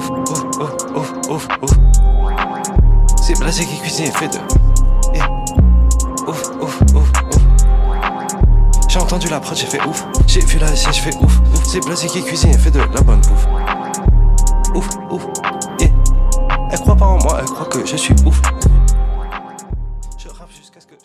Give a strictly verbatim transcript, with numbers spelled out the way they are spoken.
ouf, ouf, ouf, ouf, ouf, ouf. C'est blasé qui cuisine et fait de. Eh. Ouf, ouf, ouf, ouf. J'ai entendu la prod, j'ai fait ouf. J'ai vu la scène, j'ai fait ouf, ouf. C'est blasé qui cuisine et fait de la bonne bouffe.